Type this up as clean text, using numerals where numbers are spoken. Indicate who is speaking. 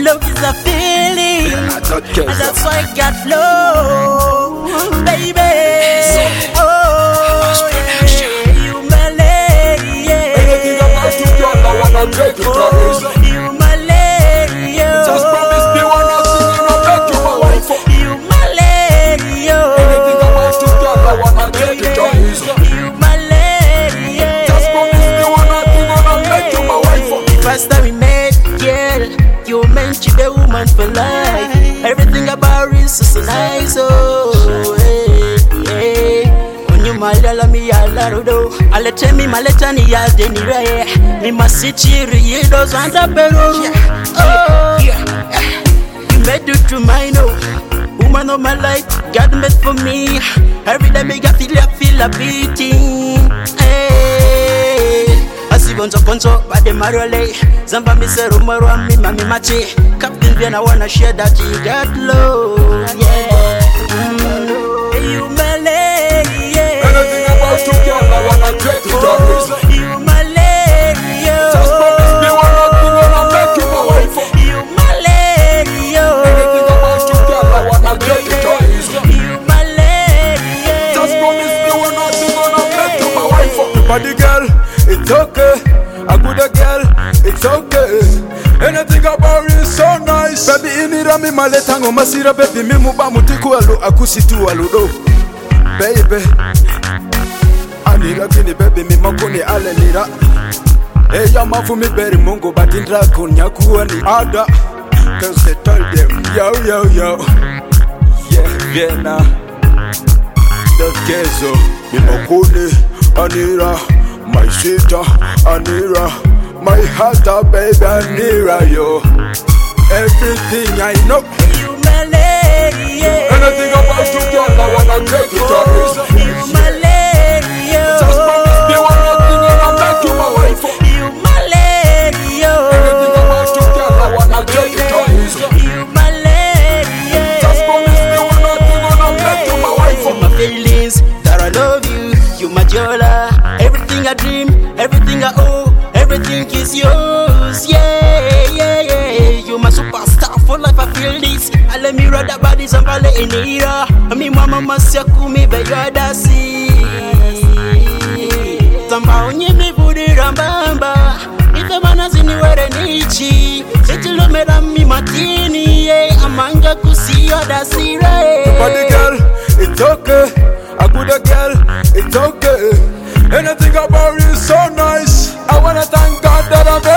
Speaker 1: Love is a feeling, and that's why I got flow, baby. Oh, yeah, you my lady, yeah.
Speaker 2: Anything about you, girl, I wanna take it to
Speaker 1: you my lady, yo.
Speaker 2: Just promise me one thing and I'll make you my wife.
Speaker 1: You my lady, yo.
Speaker 2: Anything about you, girl, I wanna take it to
Speaker 1: you my lady, yeah.
Speaker 2: Just promise me one thing and I'll make you my wife.
Speaker 1: The first time we met, girl, you meant you the woman for life. Everything about you so nice, oh, hey, hey. When you malala mi alarudo, alete mi maleta ni ya deniraye. Mi masichiri yido zanda peru. Oh, you made it to mine, oh. Woman of my life, God made for me. Every day me got feel a beating. Hey, asigonzo konzo bade marole. Zamba mi se rumoro mi mami machi. Captain Vian, I wanna share that you got low. Yeah, you my lady, yeah.
Speaker 2: Anything about you, girl, I wanna take it to
Speaker 1: you my lady, yo.
Speaker 2: Just promise me one thing and I'll make you my wife.
Speaker 1: You my lady, yo.
Speaker 2: Anything about you, girl, I wanna take it to
Speaker 1: you my lady, yeah.
Speaker 2: Just promise me one thing and I'll make you my wife. Body girl, it's okay. A good girl, it's okay. Anything about you is so nice. Baby, inira mi maletango masira baby mi muba mutiku alu akusitu aludo. Baby, anira kini baby mi makoni ale nira. Eya mafu mi beri mungu batindra kunya kuani ada. Cause they told them, yo, yo, yo. Yeah, Vienna. The kezo, mi makoni anira. My sister Anira, my heart, baby Anira, yo. Everything I know.
Speaker 1: You my lady, yeah.
Speaker 2: Anything about you, girl, I wanna take it to
Speaker 1: you my lady, yo.
Speaker 2: Just promise me one thing and I'll make you my wife.
Speaker 1: You my lady, yo.
Speaker 2: Anything about you, girl, I wanna take it to
Speaker 1: you my lady, yeah.
Speaker 2: Just promise me one thing and I'll make you my wife.
Speaker 1: My feelings that I love you, you my jola. Everything I dream, everything I owe, everything is yours. Yeah, yeah, yeah. You my superstar for life. I feel this. I let me ride about this and valley in here. I mean, mama must me, but you're the sea. Tamba onye me budi rambamba. If a man has anywhere in Ichi, it's a lumera mi matini. Amanga kusi yoda sea.
Speaker 2: Body girl, it's okay. A good girl, it's okay. Anything about you is so nice. I wanna thank God that I'm